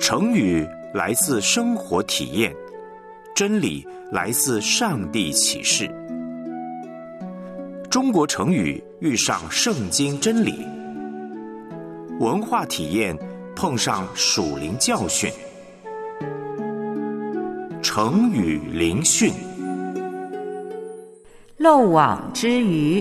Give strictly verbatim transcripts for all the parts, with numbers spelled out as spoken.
成语来自生活体验，真理来自上帝启示。中国成语遇上圣经真理，文化体验碰上属灵教训。成语灵讯。 漏网之鱼。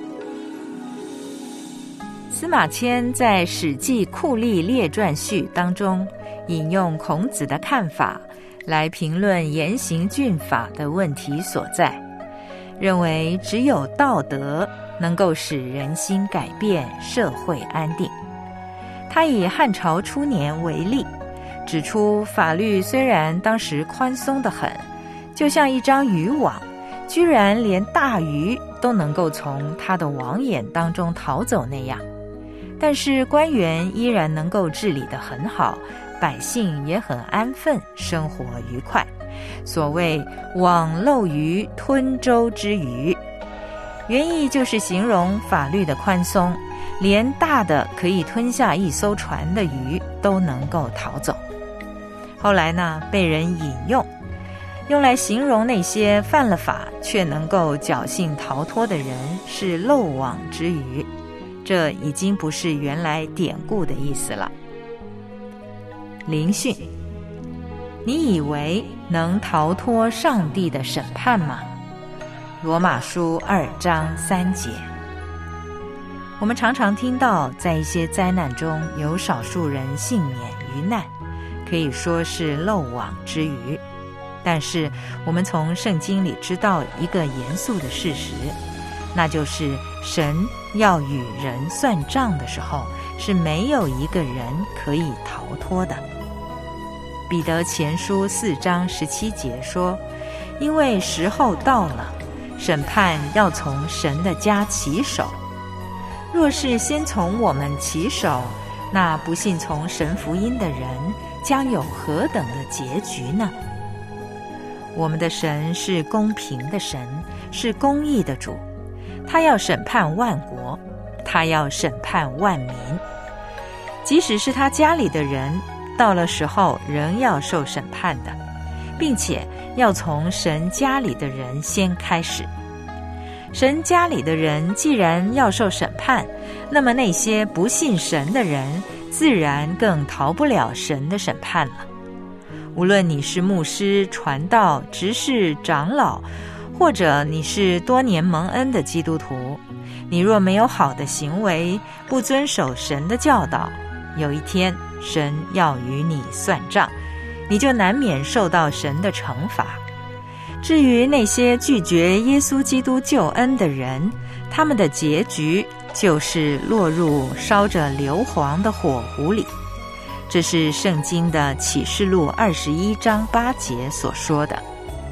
司马迁在《史记酷吏列传序》当中引用孔子的看法来评论严刑峻法的问题所在，认为只有道德能够使人心改变，社会安定。他以汉朝初年为例，指出法律虽然当时宽松得很，就像一张渔网，居然连大鱼都能够从他的网眼当中逃走那样，但是官员依然能够治理得很好，百姓也很安分，生活愉快。所谓网漏鱼吞舟之鱼，原意就是形容法律的宽松，连大的可以吞下一艘船的鱼都能够逃走。后来呢，被人引用，用来形容那些犯了法却能够侥幸逃脱的人是漏网之鱼，这已经不是原来典故的意思了。灵讯。你以为能逃脱上帝的审判吗？罗马书二章三节。我们常常听到在一些灾难中有少数人幸免于难，可以说是漏网之鱼。但是我们从圣经里知道一个严肃的事实，那就是神要与人算账的时候，是没有一个人可以逃脱的。彼得前书四章十七节说，因为时候到了，审判要从神的家起手。若是先从我们起手，那不信从神福音的人将有何等的结局呢？我们的神是公平的神，是公义的主，他要审判万国，他要审判万民。即使是他家里的人，到了时候仍要受审判的，并且要从神家里的人先开始。神家里的人既然要受审判，那么那些不信神的人自然更逃不了神的审判了。无论你是牧师、传道、执事、长老，或者你是多年蒙恩的基督徒，你若没有好的行为，不遵守神的教导，有一天神要与你算账，你就难免受到神的惩罚。至于那些拒绝耶稣基督救恩的人，他们的结局就是落入烧着硫磺的火湖里。这是圣经的启示录二十一章八节所说的。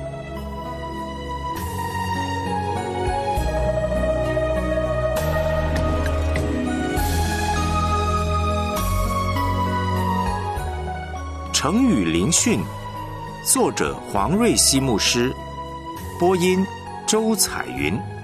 成语灵讯，作者黄瑞希牧师，播音周彩云。